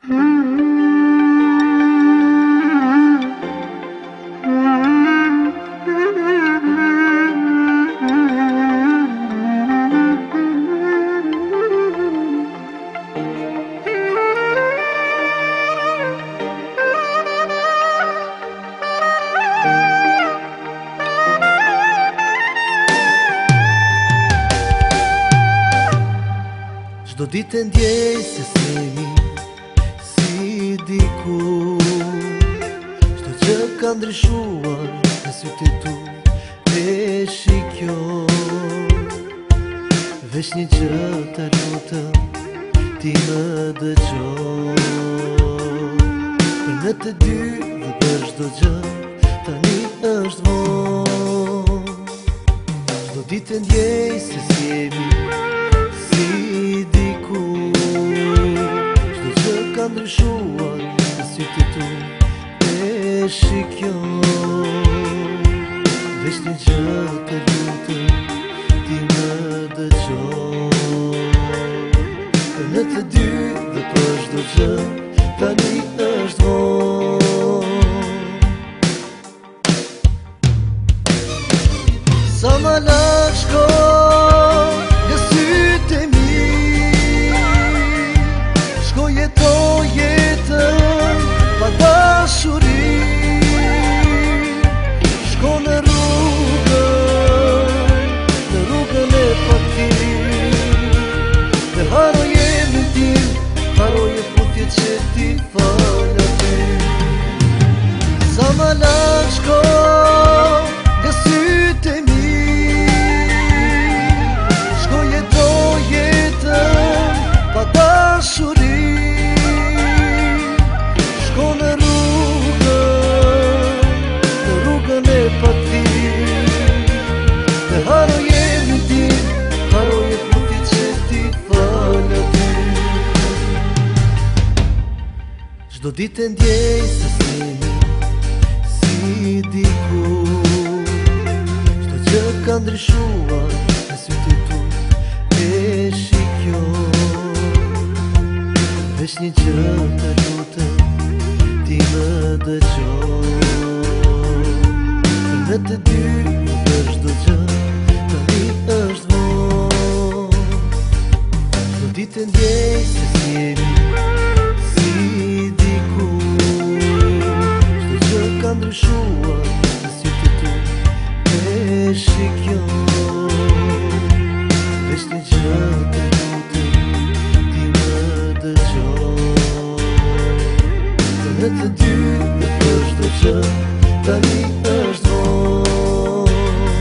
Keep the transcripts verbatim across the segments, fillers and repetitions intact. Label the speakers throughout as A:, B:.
A: Çdo ditë ndjej se s'jemi si diku. Çdo gjë ka ndryshuar në sytë e tu e shikoj. Veç një gjë të lutem, ti më dëgjoj. Për në të dy dhe për çdo gjë tani është vonë. Çdo ditë ndjej se s'jemi si diku. Çdo gjë ka ndryshuar në sytë e tu e shikoj. Veç një gjë të lutem, ti më dëgjoj. Për në të dy dhe për çdo gjë tani është vonë. Sa më lart shkoj nga sytë e mi, shkoj jetoj jetën pa dashuri. Shko në rrugën, në rrugën e paktimit, dhe haroj emrin tim, haroj e futjet që ti fal aty. Sa më lart shkoj nga sytë e mi, shko jetoj jetën pa dashuri. Shko në rrugën, në rrugën e paktimit, dhe haroj emrin tim, haroj e futjet që ti fal aty. Çdo ditë ndjej se s'jemi si diku. Çdo gjë ka ndryshuar në sytë e tu e shikoj. Veç një gjë të lutem, ti më dëgjoj. Për në të dy dhe për çdo gjë tani është vonë. Çdo ditë ndjej se s'jemi si diku. Çdo gjë ka ndryshuar në sytë e tu e shikoj. Veç një gjë të lutem, ti më dëgjoj. Për në të dy dhe për çdo gjë tani është vonë.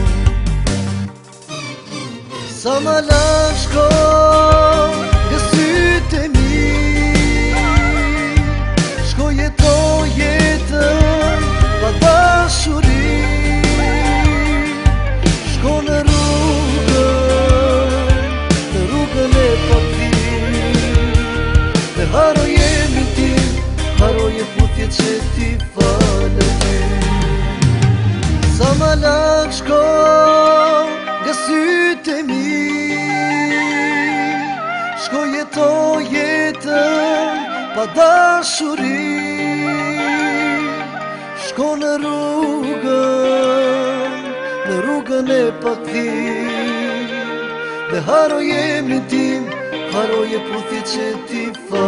A: Sa më lart shkoj nga sytë e mi, shko jetoj jetën pa dashuri. Shko në rrugën, në rrugën e paktimit, dhe haroj emrin tim, haroj e futjet që ti fal aty. Sa më lart shkoj nga sytë e mi, shko jetoj jetën pa dashuri. Shko në rrugën, në rrugën e paktimit, dhe haroj emrin tim, haroj e futjet që ti fal.